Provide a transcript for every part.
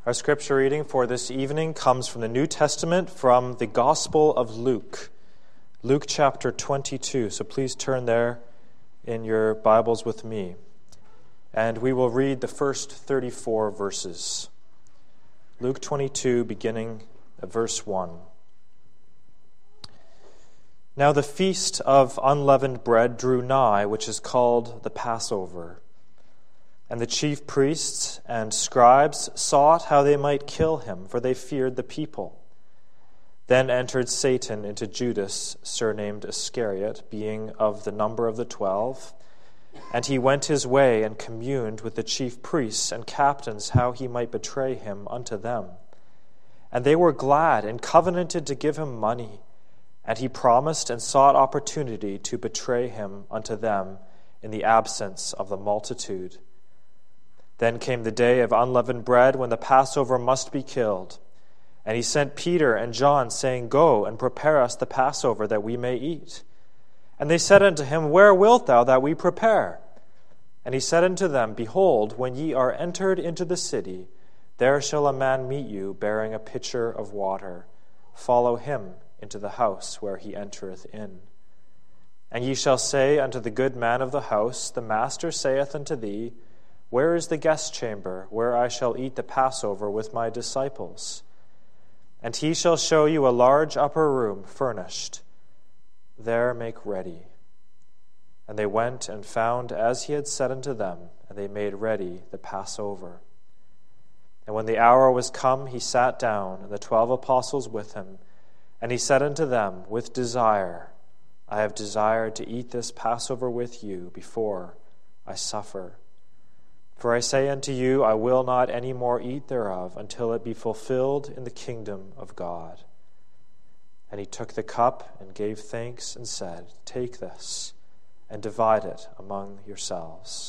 Our scripture reading for this evening comes from the New Testament, from the Gospel of Luke. Luke chapter 22. So please turn there in your Bibles with me. And we will read the first 34 verses. Luke 22, beginning at verse 1. Now the feast of unleavened bread drew nigh, which is called the Passover. And the chief priests and scribes sought how they might kill him, for they feared the people. Then entered Satan into Judas, surnamed Iscariot, being of the number of the 12. And he went his way and communed with the chief priests and captains how he might betray him unto them. And they were glad and covenanted to give him money. And he promised and sought opportunity to betray him unto them in the absence of the multitude. Then came the day of unleavened bread, when the Passover must be killed. And he sent Peter and John, saying, Go and prepare us the Passover, that we may eat. And they said unto him, Where wilt thou that we prepare? And he said unto them, Behold, when ye are entered into the city, there shall a man meet you, bearing a pitcher of water. Follow him into the house where he entereth in. And ye shall say unto the good man of the house, The master saith unto thee, Where is the guest chamber, where I shall eat the Passover with my disciples? And he shall show you a large upper room furnished. There make ready. And they went and found as he had said unto them, and they made ready the Passover. And when the hour was come, he sat down, and the 12 apostles with him. And he said unto them, With desire, I have desired to eat this Passover with you before I suffer. For I say unto you, I will not any more eat thereof until it be fulfilled in the kingdom of God. And he took the cup and gave thanks and said, Take this and divide it among yourselves.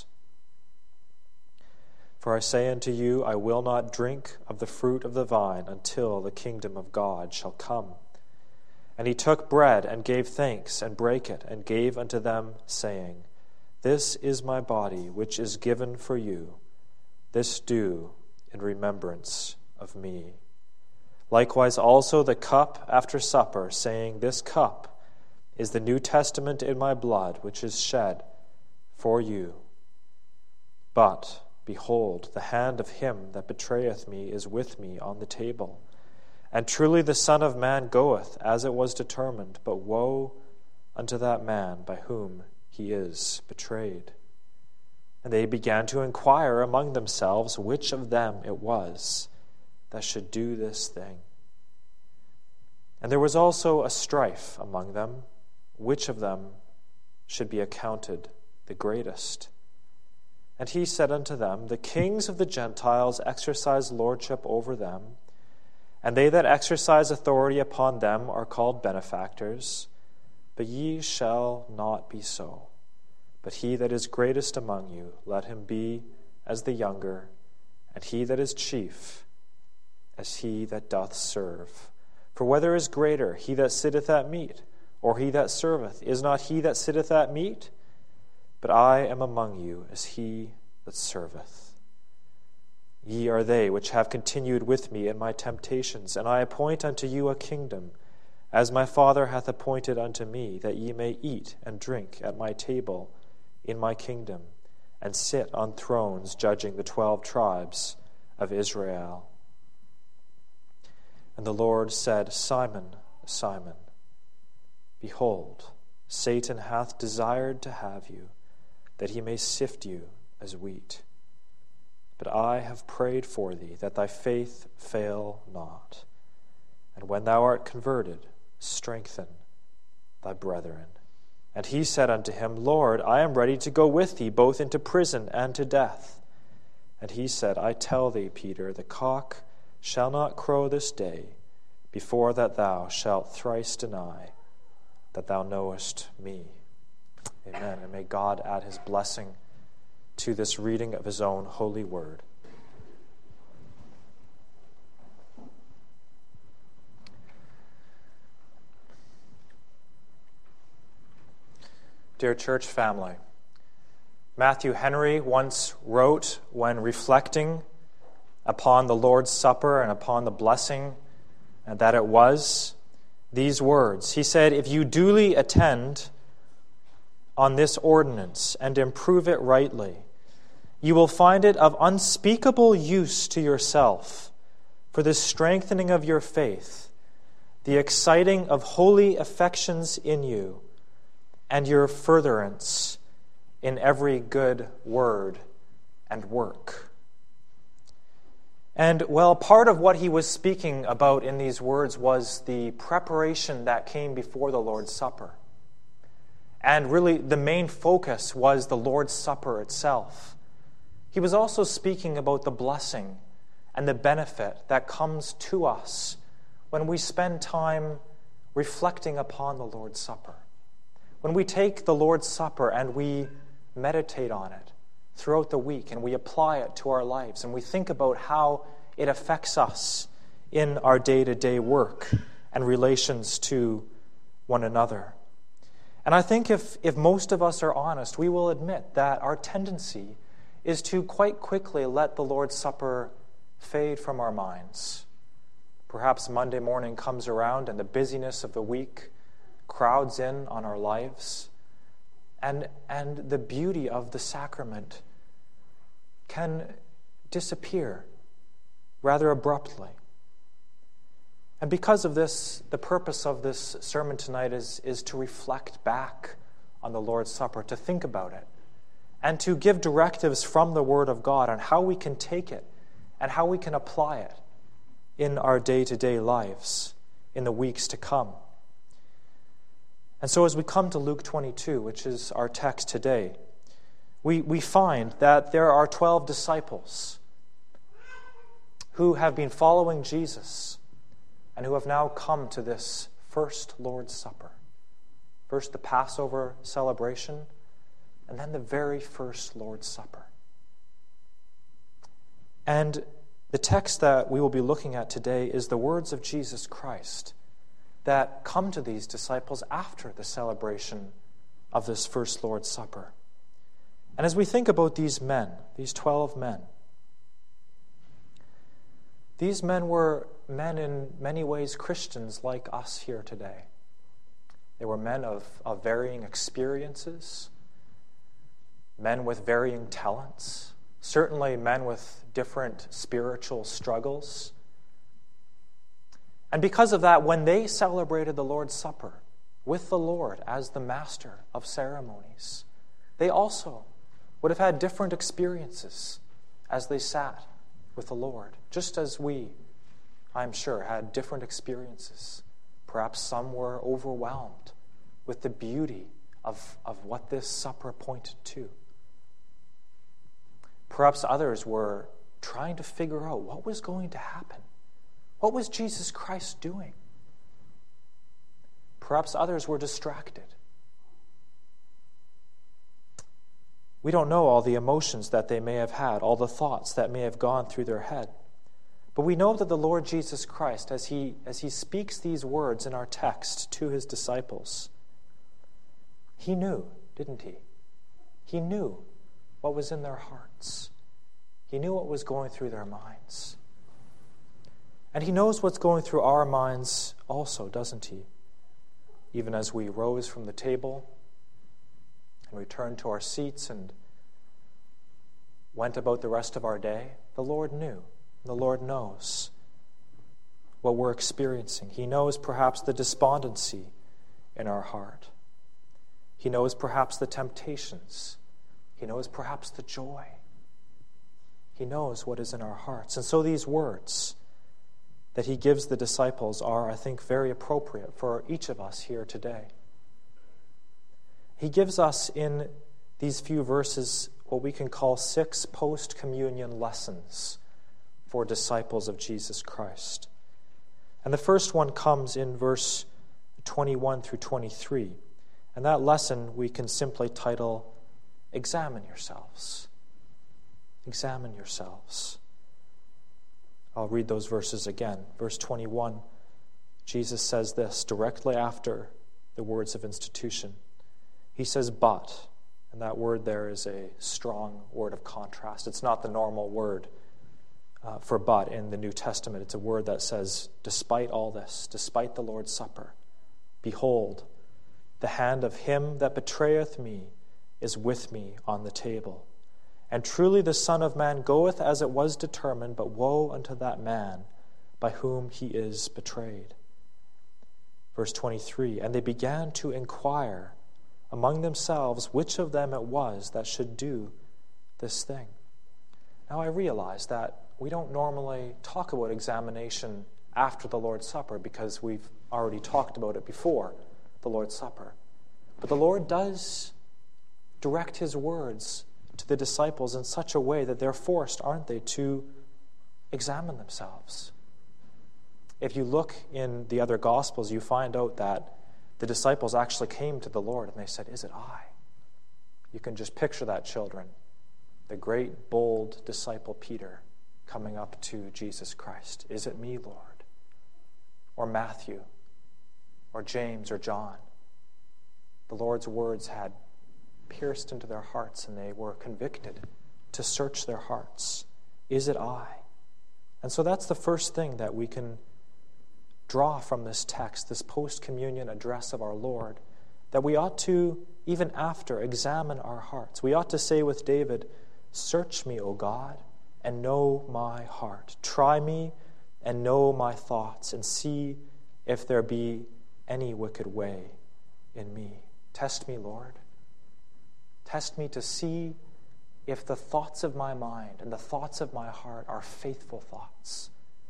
For I say unto you, I will not drink of the fruit of the vine until the kingdom of God shall come. And he took bread and gave thanks and brake it and gave unto them, saying, This is my body, which is given for you. This do in remembrance of me. Likewise also the cup after supper, saying, This cup is the New Testament in my blood, which is shed for you. But, behold, the hand of him that betrayeth me is with me on the table. And truly the Son of Man goeth as it was determined, but woe unto that man by whom he is betrayed. And they began to inquire among themselves which of them it was that should do this thing. And there was also a strife among them, which of them should be accounted the greatest. And he said unto them, The kings of the Gentiles exercise lordship over them, and they that exercise authority upon them are called benefactors. But ye shall not be so. But he that is greatest among you, let him be as the younger, and he that is chief as he that doth serve. For whether is greater, he that sitteth at meat, or he that serveth? Is not he that sitteth at meat? But I am among you as he that serveth. Ye are they which have continued with me in my temptations, and I appoint unto you a kingdom, as my Father hath appointed unto me, that ye may eat and drink at my table in my kingdom, and sit on thrones judging the 12 tribes of Israel. And the Lord said, Simon, Simon, behold, Satan hath desired to have you, that he may sift you as wheat. But I have prayed for thee, that thy faith fail not. And when thou art converted, strengthen thy brethren. And he said unto him, Lord, I am ready to go with thee, both into prison and to death. And he said, I tell thee, Peter, the cock shall not crow this day, before that thou shalt thrice deny that thou knowest me. Amen. And may God add his blessing to this reading of his own holy word. Dear church family, Matthew Henry once wrote when reflecting upon the Lord's Supper and upon the blessing that it was these words. He said, "If you duly attend on this ordinance and improve it rightly, you will find it of unspeakable use to yourself for the strengthening of your faith, the exciting of holy affections in you, and your furtherance in every good word and work." And part of what he was speaking about in these words was the preparation that came before the Lord's Supper. And really, the main focus was the Lord's Supper itself. He was also speaking about the blessing and the benefit that comes to us when we spend time reflecting upon the Lord's Supper. When we take the Lord's Supper and we meditate on it throughout the week and we apply it to our lives and we think about how it affects us in our day-to-day work and relations to one another. And I think if most of us are honest, we will admit that our tendency is to quite quickly let the Lord's Supper fade from our minds. Perhaps Monday morning comes around and the busyness of the week crowds in on our lives, and the beauty of the sacrament can disappear rather abruptly. And because of this, the purpose of this sermon tonight is to reflect back on the Lord's Supper, to think about it, and to give directives from the Word of God on how we can take it and how we can apply it in our day-to-day lives in the weeks to come. And so as we come to Luke 22, which is our text today, we find that there are 12 disciples who have been following Jesus and who have now come to this first Lord's Supper. First the Passover celebration, and then the very first Lord's Supper. And the text that we will be looking at today is the words of Jesus Christ that come to these disciples after the celebration of this first Lord's Supper. And as we think about these men, these 12 men, these men were men in many ways Christians like us here today. They were men of varying experiences, men with varying talents, certainly men with different spiritual struggles. And because of that, when they celebrated the Lord's Supper with the Lord as the master of ceremonies, they also would have had different experiences as they sat with the Lord, just as we, I'm sure, had different experiences. Perhaps some were overwhelmed with the beauty of what this supper pointed to. Perhaps others were trying to figure out what was going to happen. What was Jesus Christ doing? Perhaps others were distracted. We don't know all the emotions that they may have had, all the thoughts that may have gone through their head. But we know that the Lord Jesus Christ, as he speaks these words in our text to his disciples, he knew, didn't he? He knew what was in their hearts. He knew what was going through their minds. And he knows what's going through our minds also, doesn't he? Even as we rose from the table and returned to our seats and went about the rest of our day, the Lord knew. The Lord knows what we're experiencing. He knows perhaps the despondency in our heart. He knows perhaps the temptations. He knows perhaps the joy. He knows what is in our hearts. And so these words that he gives the disciples are, I think, very appropriate for each of us here today. He gives us in these few verses what we can call 6 post-communion lessons for disciples of Jesus Christ. And the first one comes in verse 21 through 23. And that lesson we can simply title, Examine Yourselves. Examine yourselves. I'll read those verses again. Verse 21, Jesus says this directly after the words of institution. He says, but, and that word there is a strong word of contrast. It's not the normal word for but in the New Testament. It's a word that says, despite all this, despite the Lord's Supper, behold, the hand of him that betrayeth me is with me on the table. And truly the Son of Man goeth as it was determined, but woe unto that man by whom he is betrayed. Verse 23, and they began to inquire among themselves which of them it was that should do this thing. Now I realize that we don't normally talk about examination after the Lord's Supper because we've already talked about it before the Lord's Supper. But the Lord does direct his words to the disciples in such a way that they're forced, aren't they, to examine themselves. If you look in the other Gospels, you find out that the disciples actually came to the Lord and they said, "Is it I?" You can just picture that, children. The great, bold disciple Peter coming up to Jesus Christ. "Is it me, Lord?" Or Matthew, or James, or John. The Lord's words had pierced into their hearts and they were convicted to search their hearts. Is it I? And so that's the first thing that we can draw from this text, this post-communion address of our Lord, that we ought to, even after, examine our hearts. We ought to say with David, "Search me, O God, and know my heart. Try me and know my thoughts, and see if there be any wicked way in me." Test me, Lord. Test me to see if the thoughts of my mind and the thoughts of my heart are faithful thoughts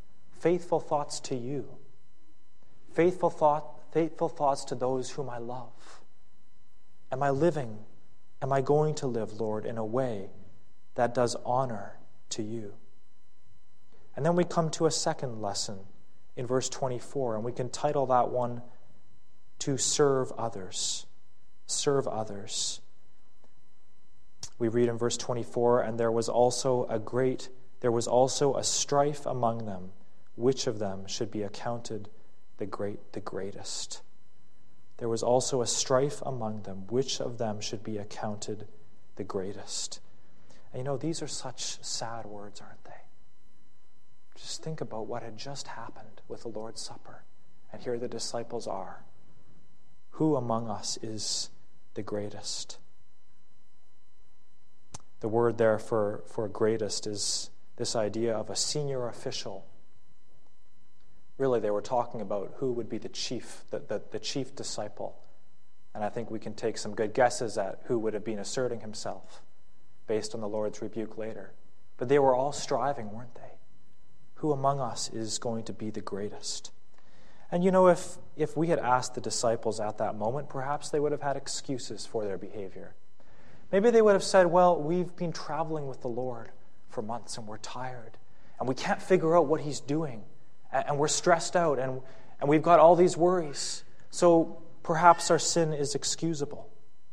to you, faithful thoughts to those whom I love. Am I going to live, Lord, in a way that does honor to you? And then we come to a second lesson in verse 24, and we can title that one, "To serve others." Serve others. We read in verse 24, and there was also a strife among them, which of them should be accounted the greatest. There was also a strife among them, which of them should be accounted the greatest. And these are such sad words, aren't they? Just think about what had just happened with the Lord's Supper. And here the disciples are. Who among us is the greatest? The word there for greatest is this idea of a senior official. Really, they were talking about who would be the chief disciple. And I think we can take some good guesses at who would have been asserting himself based on the Lord's rebuke later. But they were all striving, weren't they? Who among us is going to be the greatest? And if we had asked the disciples at that moment, perhaps they would have had excuses for their behavior. Maybe they would have said, "Well, we've been traveling with the Lord for months and we're tired and we can't figure out what he's doing and we're stressed out and we've got all these worries. So perhaps our sin is excusable."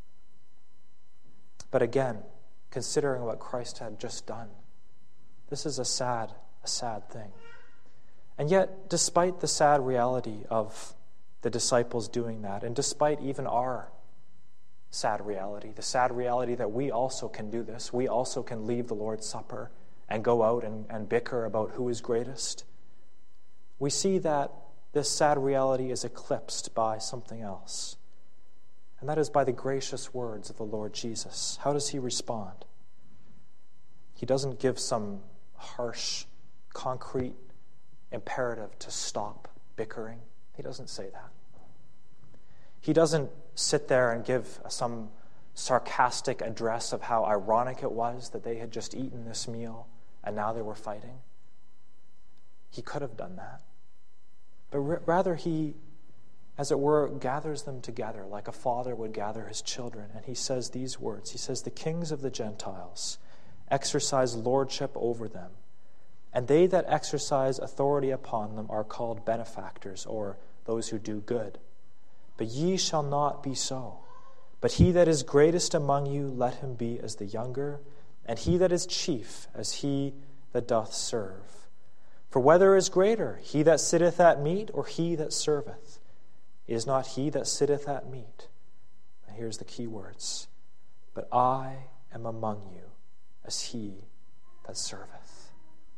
But again, considering what Christ had just done, this is a sad thing. And yet, despite the sad reality of the disciples doing that, and despite even our sad reality, the sad reality that we also can do this, we also can leave the Lord's Supper and go out and bicker about who is greatest, we see that this sad reality is eclipsed by something else. And that is by the gracious words of the Lord Jesus. How does he respond? He doesn't give some harsh, concrete imperative to stop bickering. He doesn't say that. He doesn't sit there and give some sarcastic address of how ironic it was that they had just eaten this meal and now they were fighting. He could have done that. But rather he, as it were, gathers them together like a father would gather his children. And he says these words. He says, "The kings of the Gentiles exercise lordship over them, and they that exercise authority upon them are called benefactors," or those who do good. "But ye shall not be so. But he that is greatest among you, let him be as the younger, and he that is chief as he that doth serve. For whether is greater, he that sitteth at meat, or he that serveth? Is not he that sitteth at meat?" And here's the key words. "But I am among you as he that serveth."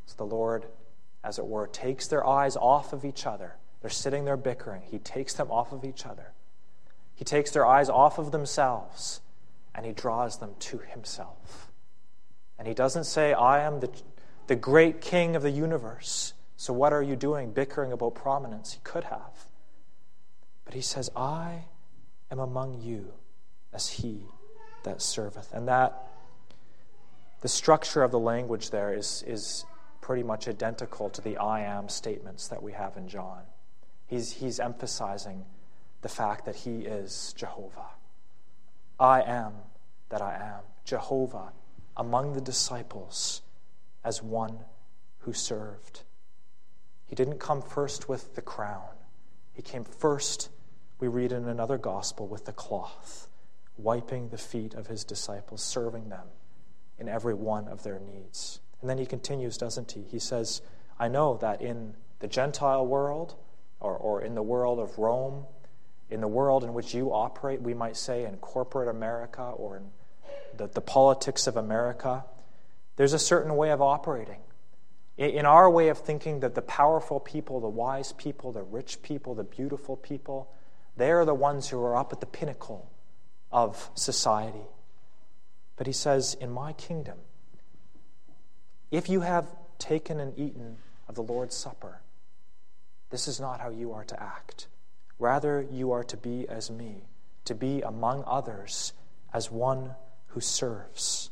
So the Lord, as it were, takes their eyes off of each other. They're sitting there bickering. He takes them off of each other. He takes their eyes off of themselves, and he draws them to himself. And he doesn't say, I am the great king of the universe, so what are you doing bickering about prominence? He could have. But he says, I am among you as he that serveth. And that, the structure of the language there is pretty much identical to the I am statements that we have in John. He's emphasizing the fact that he is Jehovah. I am that I am. Jehovah among the disciples as one who served. He didn't come first with the crown. He came first, we read in another gospel, with the cloth, wiping the feet of his disciples, serving them in every one of their needs. And then he continues, doesn't he? He says, I know that in the Gentile world, or in the world of Rome, in the world in which you operate, we might say in corporate America or in the politics of America, there's a certain way of operating. In our way of thinking, that the powerful people, the wise people, the rich people, the beautiful people, they are the ones who are up at the pinnacle of society. But he says, in my kingdom, if you have taken and eaten of the Lord's Supper, this is not how you are to act. Rather, you are to be as me, to be among others as one who serves.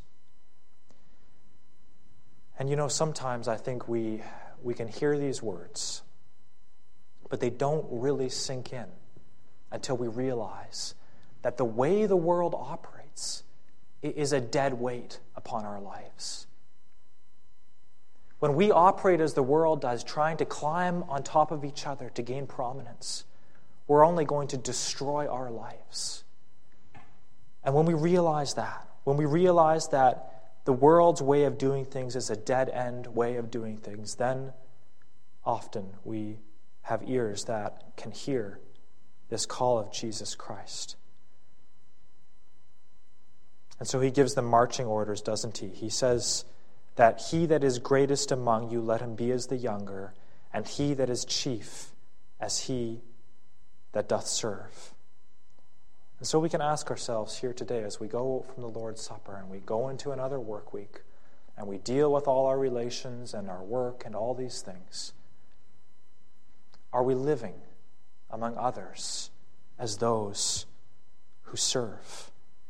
And sometimes I think we can hear these words, but they don't really sink in until we realize that the way the world operates is a dead weight upon our lives. When we operate as the world does, trying to climb on top of each other to gain prominence, we're only going to destroy our lives. And when we realize that the world's way of doing things is a dead-end way of doing things, then often we have ears that can hear this call of Jesus Christ. And so he gives them marching orders, doesn't he? He says that he that is greatest among you, let him be as the younger, and he that is chief as he that doth serve. And so we can ask ourselves here today, as we go from the Lord's Supper and we go into another work week and we deal with all our relations and our work and all these things, are we living among others as those who serve?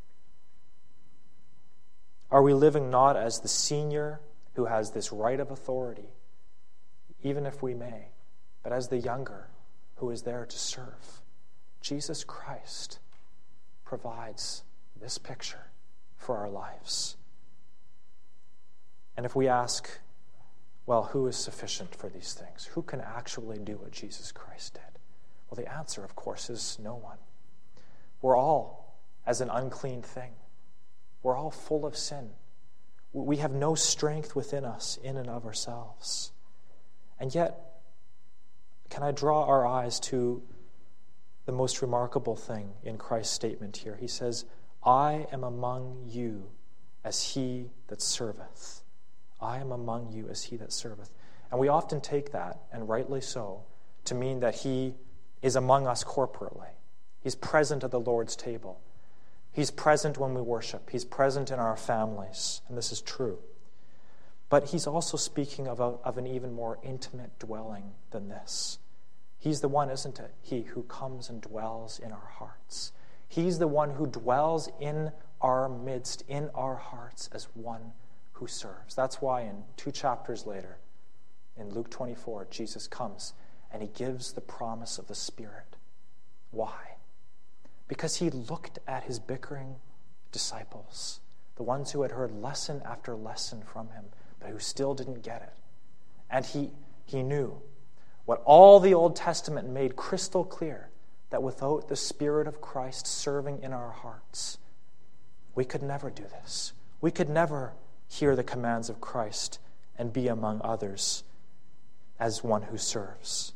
Are we living not as the senior who has this right of authority, even if we may, but as the younger who is there to serve? Jesus Christ provides this picture for our lives. And if we ask, well, who is sufficient for these things? Who can actually do what Jesus Christ did? Well, the answer, of course, is no one. We're all as an unclean thing. We're all full of sin. We have no strength within us in and of ourselves. And yet, can I draw our eyes to the most remarkable thing in Christ's statement here? He says, I am among you as he that serveth. I am among you as he that serveth. And we often take that, and rightly so, to mean that he is among us corporately. He's present at the Lord's table. He's present when we worship. He's present in our families, and this is true. But he's also speaking of an even more intimate dwelling than this. He's the one, isn't it? He who comes and dwells in our hearts. He's the one who dwells in our midst, in our hearts, as one who serves. That's why in 2 chapters later, in Luke 24, Jesus comes and he gives the promise of the Spirit. Why? Because he looked at his bickering disciples, the ones who had heard lesson after lesson from him, but who still didn't get it. And he knew what all the Old Testament made crystal clear, that without the Spirit of Christ serving in our hearts, we could never do this. We could never hear the commands of Christ and be among others as one who serves.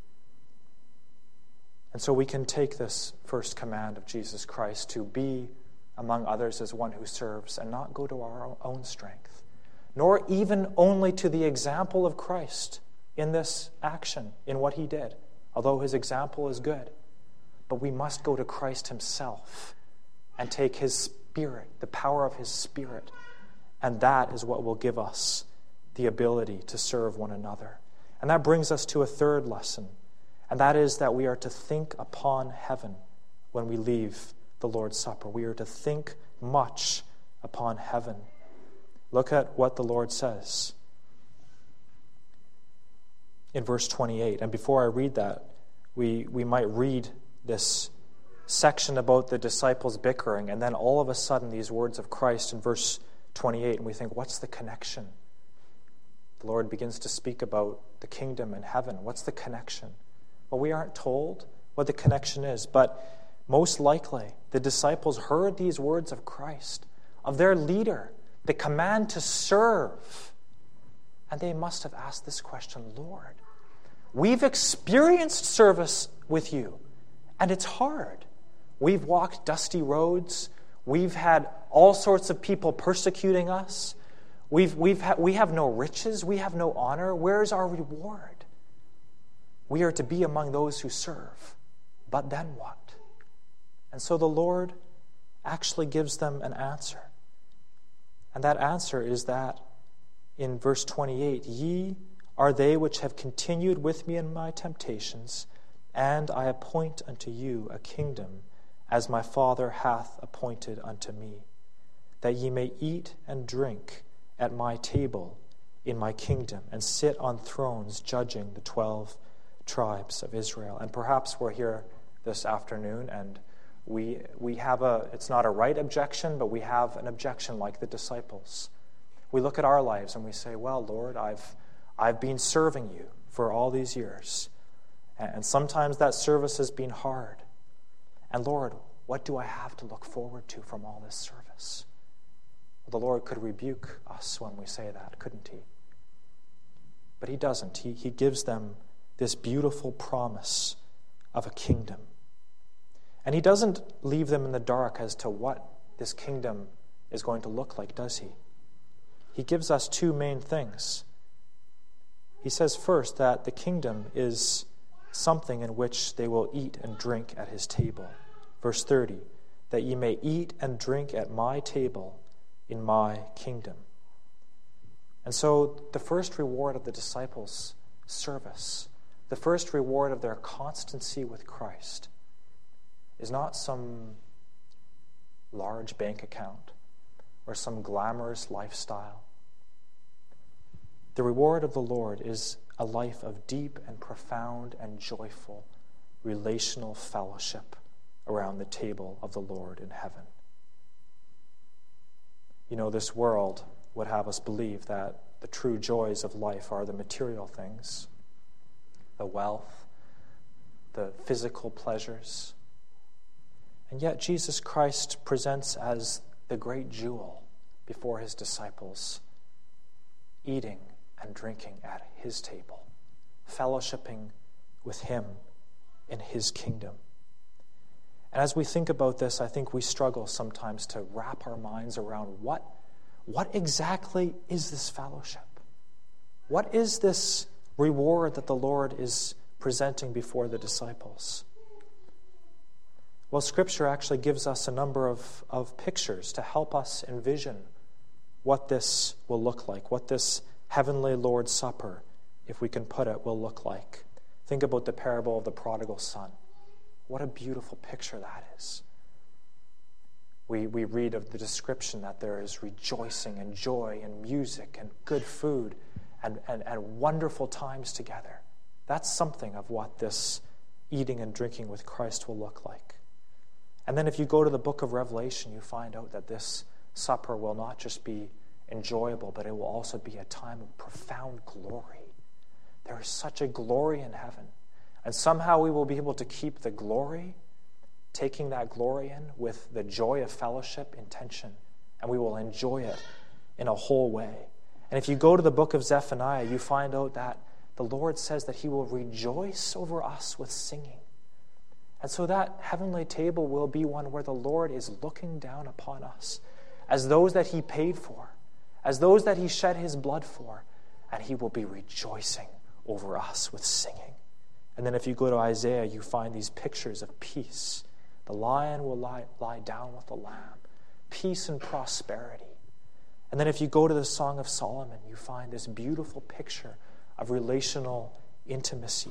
And so we can take this first command of Jesus Christ to be among others as one who serves and not go to our own strength, nor even only to the example of Christ in this action, in what he did, although his example is good. But we must go to Christ himself and take his Spirit, the power of his Spirit, and that is what will give us the ability to serve one another. And that brings us to a third lesson, and that is that we are to think upon heaven when we leave the Lord's Supper. We are to think much upon heaven. Look at what the Lord says in verse 28. And before I read that, we might read this section about the disciples bickering, and then all of a sudden these words of Christ in verse 28, and we think, what's the connection? The Lord begins to speak about the kingdom and heaven. What's the connection? Well, we aren't told what the connection is, but most likely the disciples heard these words of Christ, of their leader, the command to serve, and they must have asked this question, Lord, we've experienced service with you, and it's hard. We've walked dusty roads. We've had all sorts of people persecuting us. We have no riches. We have no honor. Where's our reward? We are to be among those who serve. But then what? And so the Lord actually gives them an answer. And that answer is that in verse 28, ye are they which have continued with me in my temptations, and I appoint unto you a kingdom, as my Father hath appointed unto me, that ye may eat and drink at my table in my kingdom, and sit on thrones judging the 12 tribes of Israel. And perhaps we're here this afternoon, and we have it's not a right objection, but we have an objection like the disciples. We look at our lives and we say, well, Lord, I've been serving you for all these years, and sometimes that service has been hard. And Lord, what do I have to look forward to from all this service? Well, the Lord could rebuke us when we say that, couldn't he? But he doesn't. He gives them this beautiful promise of a kingdom. And he doesn't leave them in the dark as to what this kingdom is going to look like, does he? He gives us two main things. He says first that the kingdom is something in which they will eat and drink at his table. Verse 30, that ye may eat and drink at my table in my kingdom. And so the first reward of the disciples' service, the first reward of their constancy with Christ, is not some large bank account or some glamorous lifestyle. The reward of the Lord is a life of deep and profound and joyful relational fellowship around the table of the Lord in heaven. You know, this world would have us believe that the true joys of life are the material things, the wealth, the physical pleasures. And yet Jesus Christ presents as the great jewel before his disciples, eating and drinking at his table, fellowshipping with him in his kingdom. And as we think about this, I think we struggle sometimes to wrap our minds around what exactly is this fellowship? What is this reward that the Lord is presenting before the disciples? Well, Scripture actually gives us a number of pictures to help us envision what this will look like, what this heavenly Lord's Supper, if we can put it, will look like. Think about the parable of the prodigal son. What a beautiful picture that is. We read of the description that there is rejoicing and joy and music and good food and wonderful times together. That's something of what this eating and drinking with Christ will look like. And then if you go to the book of Revelation, you find out that this supper will not just be enjoyable, but it will also be a time of profound glory. There is such a glory in heaven. And somehow we will be able to keep the glory, taking that glory in with the joy of fellowship in tension, and we will enjoy it in a whole way. And if you go to the book of Zephaniah, you find out that the Lord says that he will rejoice over us with singing. And so that heavenly table will be one where the Lord is looking down upon us as those that he paid for, as those that he shed his blood for, and he will be rejoicing over us with singing. And then if you go to Isaiah, you find these pictures of peace. The lion will lie down with the lamb, peace and prosperity. And then if you go to the Song of Solomon, you find this beautiful picture of relational intimacy.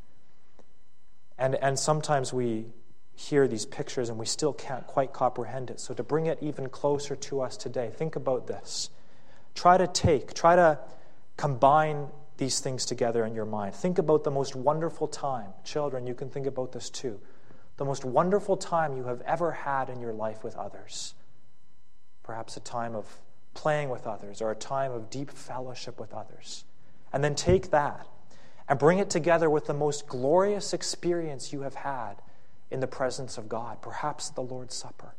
And sometimes we hear these pictures and we still can't quite comprehend it. So to bring it even closer to us today, think about this. Try to combine these things together in your mind. Think about the most wonderful time. Children, you can think about this too. The most wonderful time you have ever had in your life with others. Perhaps a time of playing with others or a time of deep fellowship with others. And then take that and bring it together with the most glorious experience you have had in the presence of God, perhaps the Lord's Supper.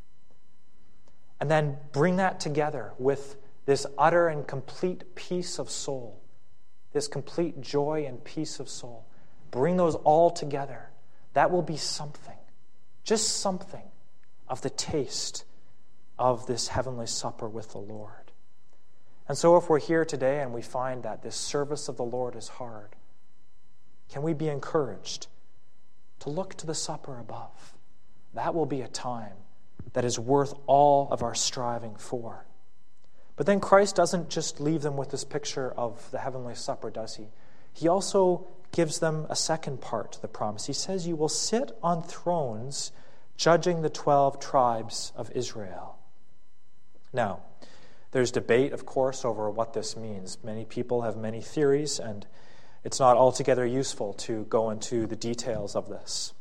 And then bring that together with this utter and complete peace of soul, this complete joy and peace of soul. Bring those all together. That will be something, just something of the taste of this heavenly supper with the Lord. And so if we're here today and we find that this service of the Lord is hard, can we be encouraged to look to the supper above? That will be a time that is worth all of our striving for. But then Christ doesn't just leave them with this picture of the heavenly supper, does he? He also gives them a second part to the promise. He says, "You will sit on thrones judging the 12 tribes of Israel." Now, there's debate, of course, over what this means. Many people have many theories, and it's not altogether useful to go into the details of this.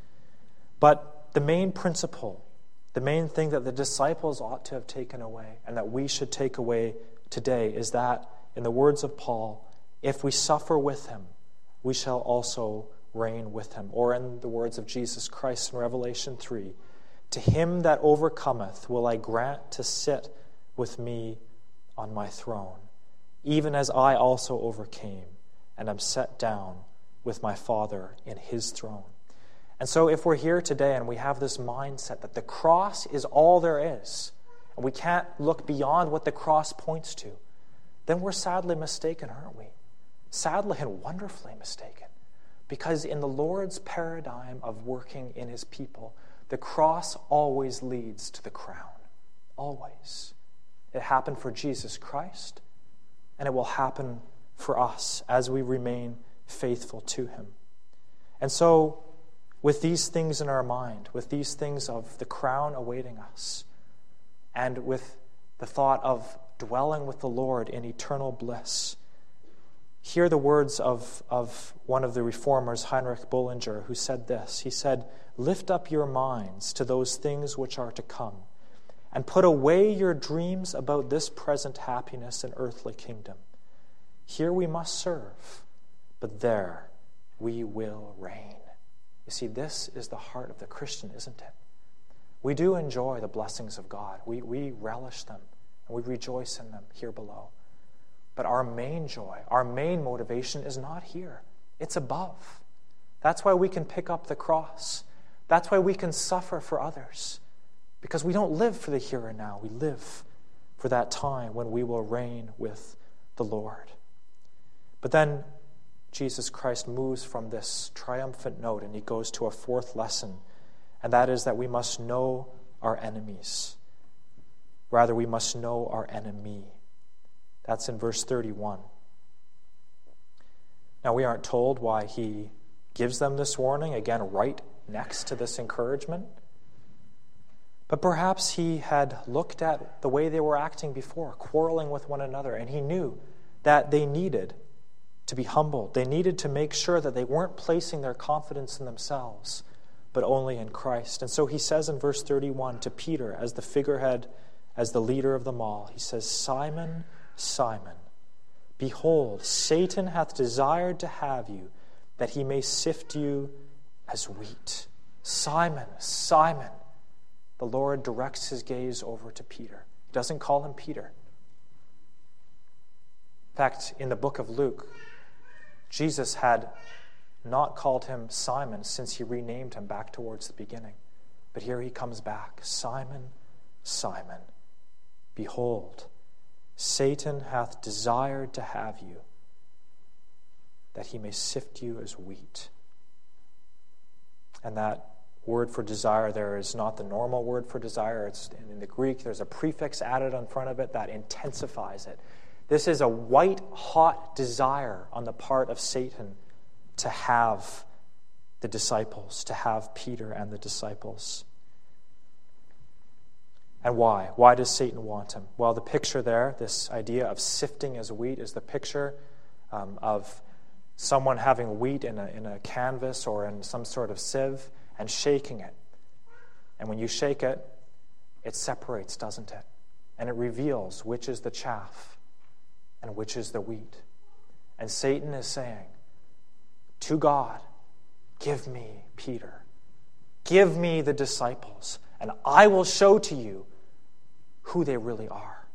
But the main principle, the main thing that the disciples ought to have taken away and that we should take away today is that, in the words of Paul, if we suffer with him, we shall also reign with him. Or in the words of Jesus Christ in Revelation 3, "To him that overcometh will I grant to sit with me on my throne, even as I also overcame and am set down with my Father in his throne." And so if we're here today and we have this mindset that the cross is all there is, and we can't look beyond what the cross points to, then we're sadly mistaken, aren't we? Sadly and wonderfully mistaken. Because in the Lord's paradigm of working in his people, the cross always leads to the crown. Always. It happened for Jesus Christ, and it will happen for us as we remain faithful to him. And so, with these things in our mind, with these things of the crown awaiting us, and with the thought of dwelling with the Lord in eternal bliss, hear the words of one of the reformers, Heinrich Bullinger, who said this. He said, "Lift up your minds to those things which are to come, and put away your dreams about this present happiness and earthly kingdom. Here we must serve, but there we will reign." You see, this is the heart of the Christian, isn't it? We do enjoy the blessings of God. We relish them, and we rejoice in them here below. But our main joy, our main motivation is not here. It's above. That's why we can pick up the cross. That's why we can suffer for others. Because we don't live for the here and now. We live for that time when we will reign with the Lord. But then Jesus Christ moves from this triumphant note and he goes to a fourth lesson, and that is that we must know our enemies. Rather, we must know our enemy. That's in verse 31. Now, we aren't told why he gives them this warning, again, right next to this encouragement. But perhaps he had looked at the way they were acting before, quarreling with one another, and he knew that they needed to be humbled. They needed to make sure that they weren't placing their confidence in themselves, but only in Christ. And so he says in verse 31 to Peter, as the figurehead, as the leader of them all, he says, "Simon, Simon, behold, Satan hath desired to have you, that he may sift you as wheat." Simon, Simon. The Lord directs his gaze over to Peter. He doesn't call him Peter. In fact, in the book of Luke, Jesus had not called him Simon since he renamed him back towards the beginning. But here he comes back. "Simon, Simon, behold, Satan hath desired to have you, that he may sift you as wheat. And that word for desire there is not the normal word for desire. It's in the Greek, there's a prefix added in front of it that intensifies it. This is a white-hot desire on the part of Satan to have the disciples, to have Peter and the disciples. And why? Why does Satan want him? Well, the picture there, this idea of sifting as wheat, is the picture of someone having wheat in a canvas or in some sort of sieve and shaking it. And when you shake it, it separates, doesn't it? And it reveals which is the chaff and which is the wheat. And Satan is saying to God, give me Peter. Give me the disciples, and I will show to you who they really are.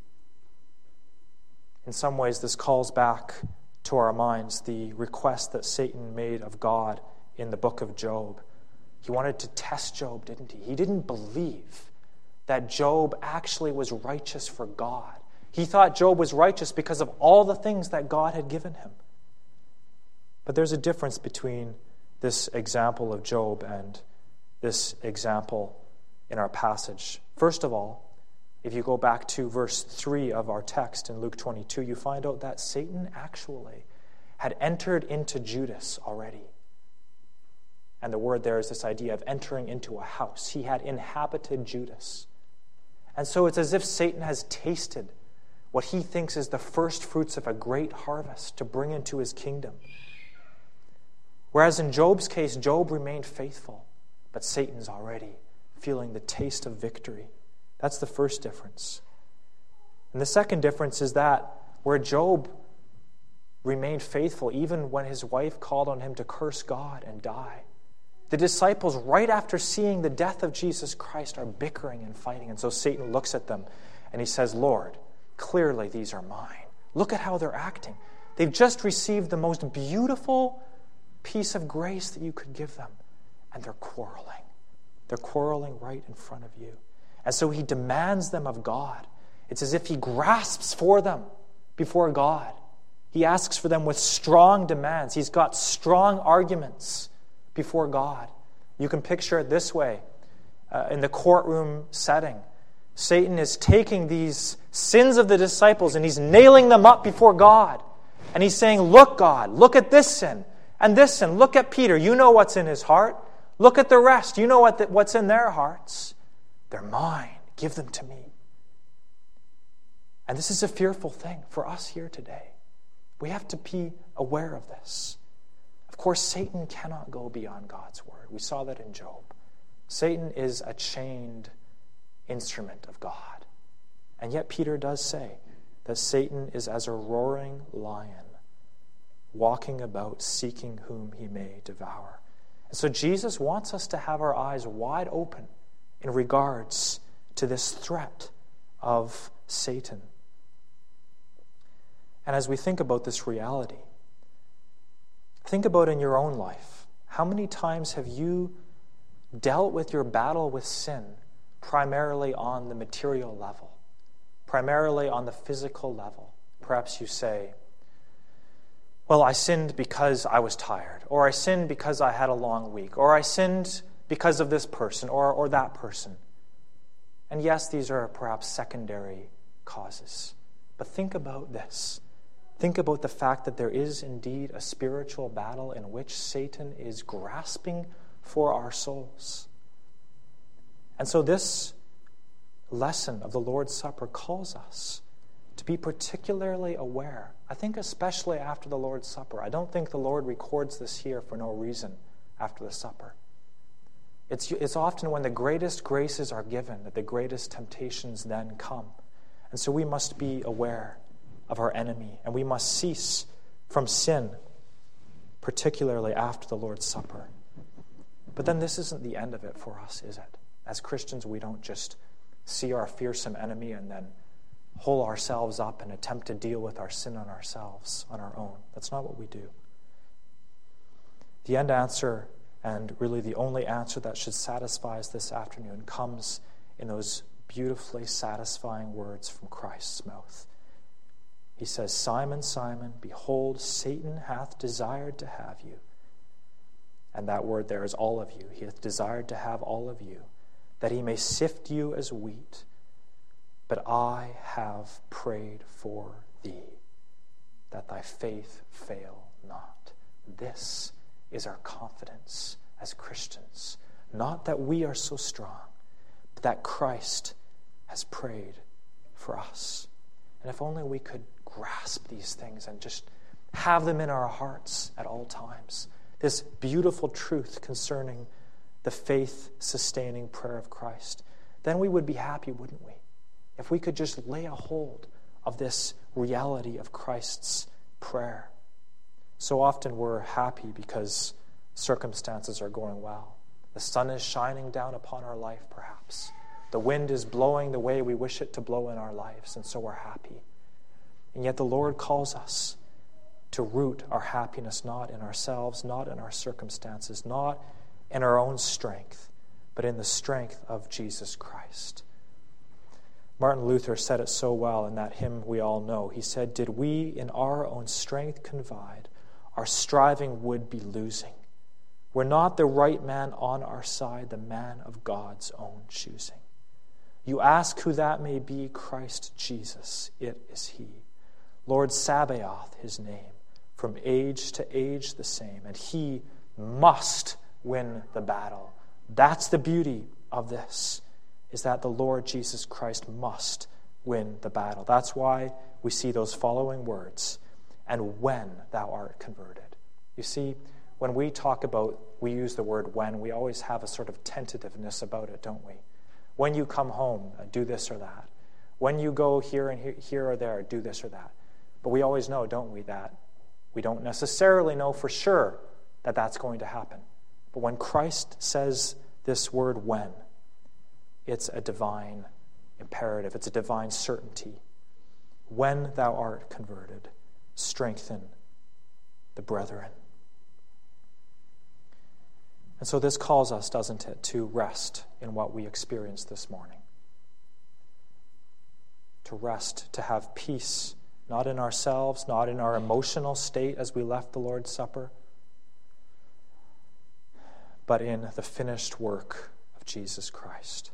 In some ways, this calls back to our minds the request that Satan made of God in the book of Job. He wanted to test Job, didn't he? He didn't believe that Job actually was righteous for God. He thought Job was righteous because of all the things that God had given him. But there's a difference between this example of Job and this example in our passage. First of all, if you go back to verse 3 of our text in Luke 22, you find out that Satan actually had entered into Judas already. And the word there is this idea of entering into a house. He had inhabited Judas. And so it's as if Satan has tasted what he thinks is the first fruits of a great harvest to bring into his kingdom. Whereas in Job's case, Job remained faithful, but Satan's already feeling the taste of victory. That's the first difference. And the second difference is that where Job remained faithful even when his wife called on him to curse God and die, the disciples, right after seeing the death of Jesus Christ, are bickering and fighting. And so Satan looks at them and he says, Lord, clearly these are mine. Look at how they're acting. They've just received the most beautiful piece of grace that you could give them, and they're quarreling. They're quarreling right in front of you. And so he demands them of God. It's as if he grasps for them before God. He asks for them with strong demands. He's got strong arguments before God. You can picture it this way. In the courtroom setting, Satan is taking these sins of the disciples and he's nailing them up before God. And he's saying, look, God, look at this sin and this sin. Look at Peter. You know what's in his heart. Look at the rest. You know what's in their hearts. They're mine. Give them to me. And this is a fearful thing for us here today. We have to be aware of this. Of course, Satan cannot go beyond God's word. We saw that in Job. Satan is a chained instrument of God. And yet Peter does say that Satan is as a roaring lion, walking about seeking whom he may devour. And so Jesus wants us to have our eyes wide open in regards to this threat of Satan. And as we think about this reality, think about in your own life. How many times have you dealt with your battle with sin primarily on the material level, primarily on the physical level? Perhaps you say, well, I sinned because I was tired, or I sinned because I had a long week, or I sinned because of this person or that person. And yes, these are perhaps secondary causes. But think about this. Think about the fact that there is indeed a spiritual battle in which Satan is grasping for our souls. And so this lesson of the Lord's Supper calls us to be particularly aware. I think especially after the Lord's Supper. I don't think the Lord records this here for no reason after the supper. It's often when the greatest graces are given that the greatest temptations then come. And so we must be aware of our enemy, and we must cease from sin, particularly after the Lord's Supper. But then this isn't the end of it for us, is it? As Christians, we don't just see our fearsome enemy and then hole ourselves up and attempt to deal with our sin on ourselves, on our own. That's not what we do. The end answer, and really the only answer that should satisfy us this afternoon, comes in those beautifully satisfying words from Christ's mouth. He says, Simon, Simon, behold, Satan hath desired to have you. And that word there is all of you. He hath desired to have all of you, that he may sift you as wheat. But I have prayed for thee, that thy faith fail not. This is our confidence as Christians. Not that we are so strong, but that Christ has prayed for us. And if only we could grasp these things and just have them in our hearts at all times. This beautiful truth concerning the faith-sustaining prayer of Christ. Then we would be happy, wouldn't we? If we could just lay a hold of this reality of Christ's prayer. So often we're happy because circumstances are going well. The sun is shining down upon our life, perhaps. The wind is blowing the way we wish it to blow in our lives, and so we're happy. And yet the Lord calls us to root our happiness not in ourselves, not in our circumstances, not in our own strength, but in the strength of Jesus Christ. Martin Luther said it so well in that hymn we all know. He said, "Did we in our own strength confide, our striving would be losing. Were not the right man on our side, the man of God's own choosing. You ask who that may be, Christ Jesus, it is he. Lord Sabaoth his name, from age to age the same, and he must win the battle." That's the beauty of this, is that the Lord Jesus Christ must win the battle. That's why we see those following words, "and when thou art converted." You see, when we talk about, we use the word when, we always have a sort of tentativeness about it, don't we? When you come home, do this or that. When you go here and here or there, do this or that. But we always know, don't we, that we don't necessarily know for sure that that's going to happen. But when Christ says this word when, it's a divine imperative. It's a divine certainty. When thou art converted, strengthen the brethren. And so this calls us, doesn't it, to rest in what we experienced this morning. To rest, to have peace, not in ourselves, not in our emotional state as we left the Lord's Supper, but in the finished work of Jesus Christ.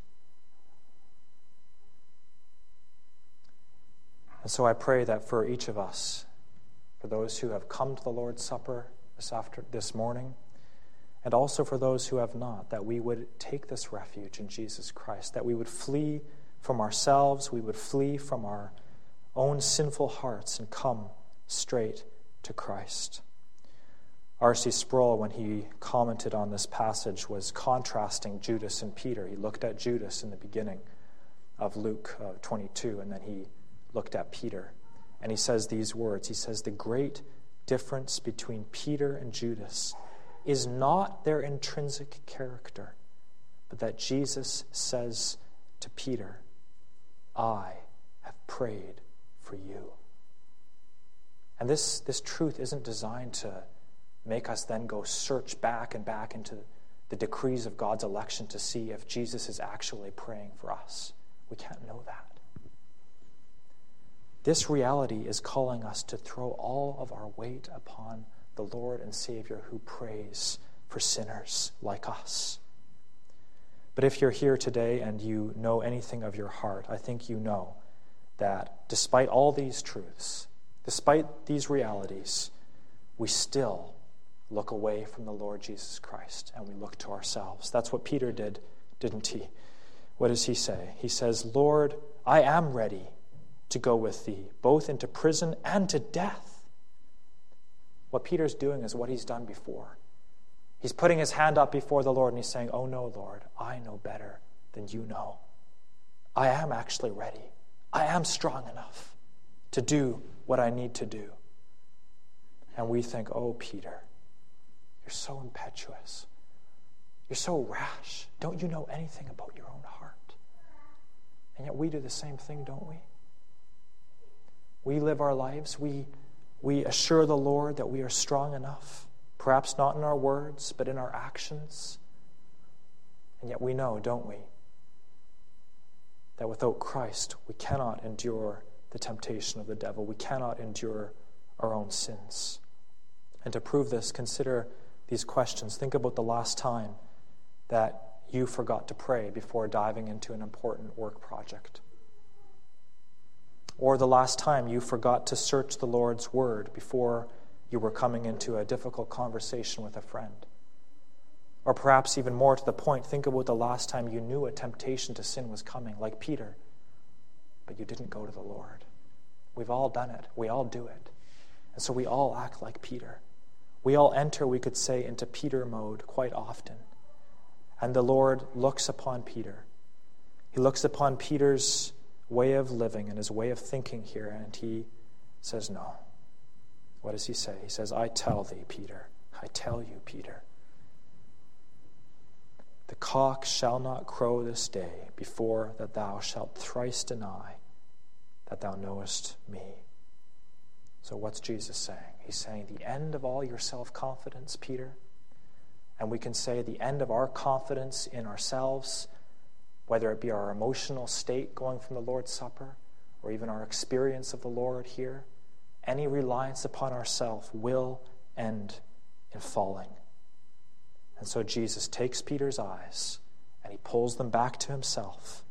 And so I pray that for each of us, for those who have come to the Lord's Supper this morning, and also for those who have not, that we would take this refuge in Jesus Christ, that we would flee from ourselves, we would flee from our own sinful hearts and come straight to Christ. R.C. Sproul, when he commented on this passage, was contrasting Judas and Peter. He looked at Judas in the beginning of Luke 22, and then he looked at Peter. And he says these words. He says, "The great difference between Peter and Judas is not their intrinsic character, but that Jesus says to Peter, 'I have prayed for you.'" And this truth isn't designed to make us then go search back and back into the decrees of God's election to see if Jesus is actually praying for us. We can't know that. This reality is calling us to throw all of our weight upon the Lord and Savior who prays for sinners like us. But if you're here today and you know anything of your heart, I think you know that despite all these truths, despite these realities, we still look away from the Lord Jesus Christ and we look to ourselves. That's what Peter did, didn't he? What does he say? He says, "Lord, I am ready to go with thee, both into prison and to death." What Peter's doing is what he's done before. He's putting his hand up before the Lord and he's saying, "Oh no, Lord, I know better than you know. I am actually ready. I am strong enough to do what I need to do." And we think, "Oh, Peter, you're so impetuous. You're so rash. Don't you know anything about your own heart?" And yet we do the same thing, don't we? We live our lives. We assure the Lord that we are strong enough, perhaps not in our words, but in our actions. And yet we know, don't we, that without Christ, we cannot endure the temptation of the devil. We cannot endure our own sins. And to prove this, consider these questions. Think about the last time that you forgot to pray before diving into an important work project. Or the last time you forgot to search the Lord's Word before you were coming into a difficult conversation with a friend. Or perhaps even more to the point, think about the last time you knew a temptation to sin was coming, like Peter, but you didn't go to the Lord. We've all done it. We all do it. And so we all act like Peter. We all enter, we could say, into Peter mode quite often. And the Lord looks upon Peter. He looks upon Peter's way of living and his way of thinking here, and he says, no. What does he say? He says, I tell thee, Peter, I tell you, Peter, the cock shall not crow this day before that thou shalt thrice deny that thou knowest me. So what's Jesus saying? He's saying the end of all your self-confidence, Peter, and we can say the end of our confidence in ourselves, whether it be our emotional state going from the Lord's Supper or even our experience of the Lord here, any reliance upon ourselves will end in falling. And so Jesus takes Peter's eyes and he pulls them back to himself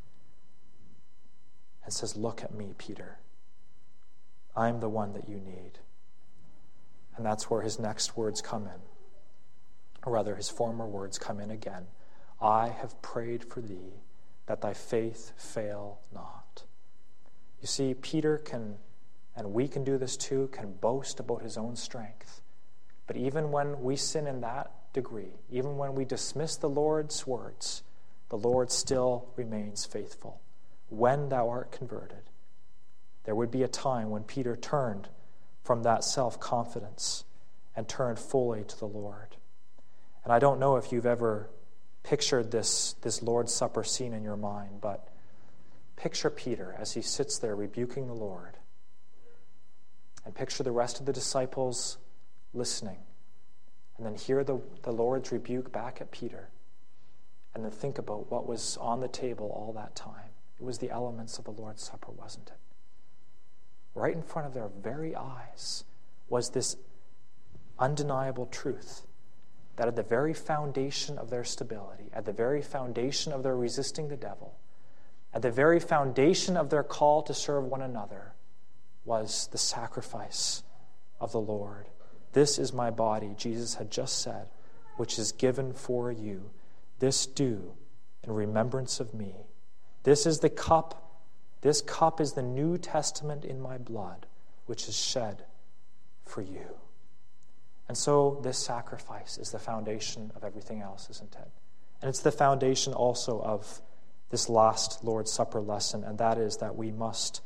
and says, look at me, Peter. I'm the one that you need. And that's where his next words come in. Or rather, his former words come in again. I have prayed for thee, that thy faith fail not. You see, Peter can, and we can do this too, can boast about his own strength. But even when we sin in that degree, even when we dismiss the Lord's words, the Lord still remains faithful. When thou art converted, there would be a time when Peter turned from that self-confidence and turned fully to the Lord. And I don't know if you've ever pictured this Lord's Supper scene in your mind, but picture Peter as he sits there rebuking the Lord. And picture the rest of the disciples listening. And then hear the Lord's rebuke back at Peter. And then think about what was on the table all that time. It was the elements of the Lord's Supper, wasn't it? Right in front of their very eyes was this undeniable truth that at the very foundation of their stability, at the very foundation of their resisting the devil, at the very foundation of their call to serve one another, was the sacrifice of the Lord. This is my body, Jesus had just said, which is given for you. This do in remembrance of me. This is the cup. This cup is the New Testament in my blood, which is shed for you. And so this sacrifice is the foundation of everything else, isn't it? And it's the foundation also of this last Lord's Supper lesson, and that is that we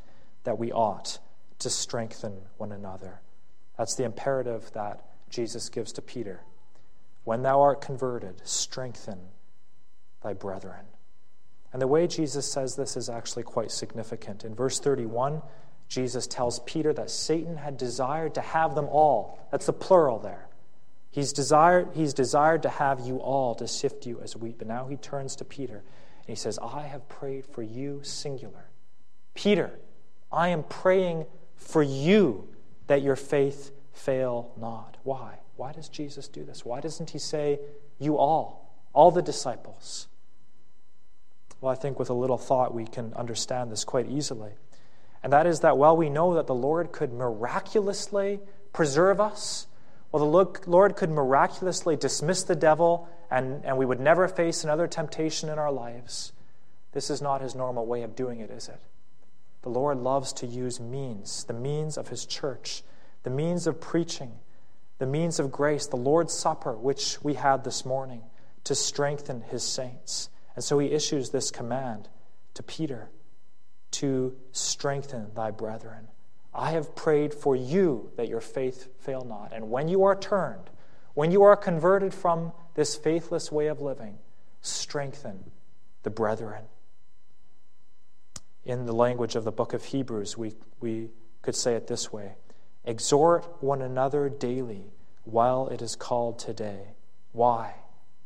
ought to strengthen one another. That's the imperative that Jesus gives to Peter. When thou art converted, strengthen thy brethren. And the way Jesus says this is actually quite significant. In verse 31, Jesus tells Peter that Satan had desired to have them all. That's the plural there. He's desired to have you all, to sift you as wheat. But now he turns to Peter and he says, I have prayed for you, singular. Peter, I am praying for you that your faith fail not. Why? Why does Jesus do this? Why doesn't he say, you all the disciples? Well, I think with a little thought we can understand this quite easily. And that is that while we know that the Lord could miraculously preserve us, while the Lord could miraculously dismiss the devil and we would never face another temptation in our lives, this is not his normal way of doing it, is it? The Lord loves to use means, the means of his church, the means of preaching, the means of grace, the Lord's Supper, which we had this morning, to strengthen his saints. And so he issues this command to Peter to strengthen thy brethren. I have prayed for you that your faith fail not. And when you are turned, when you are converted from this faithless way of living, strengthen the brethren. In the language of the book of Hebrews, we could say it this way: exhort one another daily while it is called today. Why?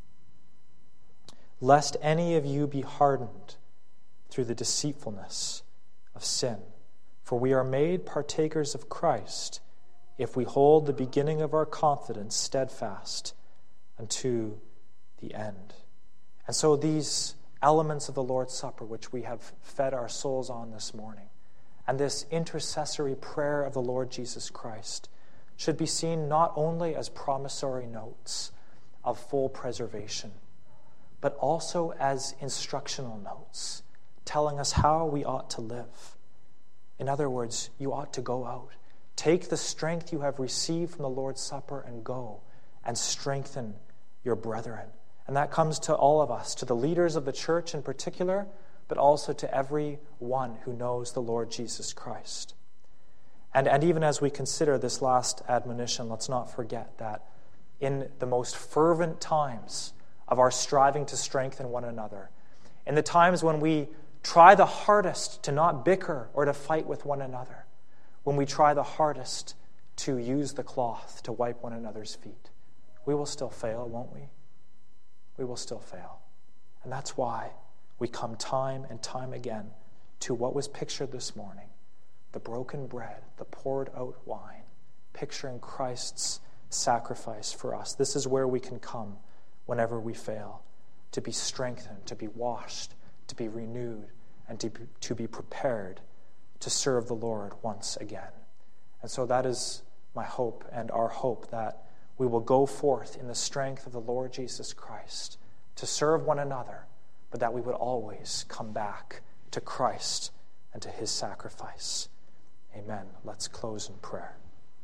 Lest any of you be hardened through the deceitfulness of sin. For we are made partakers of Christ if we hold the beginning of our confidence steadfast unto the end. And so these elements of the Lord's Supper, which we have fed our souls on this morning, and this intercessory prayer of the Lord Jesus Christ, should be seen not only as promissory notes of full preservation, but also as instructional notes, telling us how we ought to live. In other words, you ought to go out. Take the strength you have received from the Lord's Supper and go and strengthen your brethren. And that comes to all of us, to the leaders of the church in particular, but also to every one who knows the Lord Jesus Christ. And even as we consider this last admonition, let's not forget that in the most fervent times of our striving to strengthen one another, in the times when we try the hardest to not bicker or to fight with one another, when we try the hardest to use the cloth to wipe one another's feet, we will still fail, won't we? We will still fail. And that's why we come time and time again to what was pictured this morning, the broken bread, the poured out wine, picturing Christ's sacrifice for us. This is where we can come whenever we fail, to be strengthened, to be washed, to be renewed, and to be prepared to serve the Lord once again. And so that is my hope and our hope, that we will go forth in the strength of the Lord Jesus Christ to serve one another, but that we would always come back to Christ and to his sacrifice. Amen. Let's close in prayer.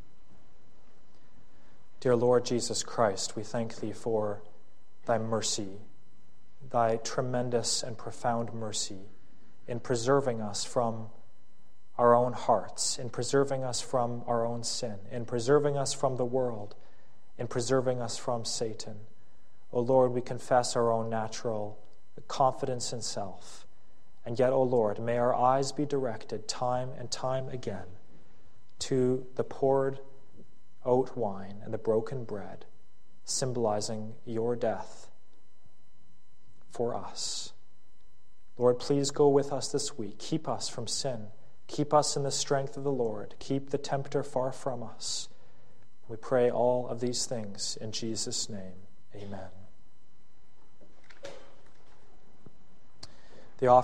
Dear Lord Jesus Christ, we thank thee for thy mercy, thy tremendous and profound mercy in preserving us from our own hearts, in preserving us from our own sin, in preserving us from the world, in preserving us from Satan. O Lord, we confess our own natural confidence in self. And yet, O Lord, may our eyes be directed time and time again to the poured out wine and the broken bread, symbolizing your death for us. Lord, please go with us this week. Keep us from sin. Keep us in the strength of the Lord. Keep the tempter far from us. We pray all of these things in Jesus' name. Amen. The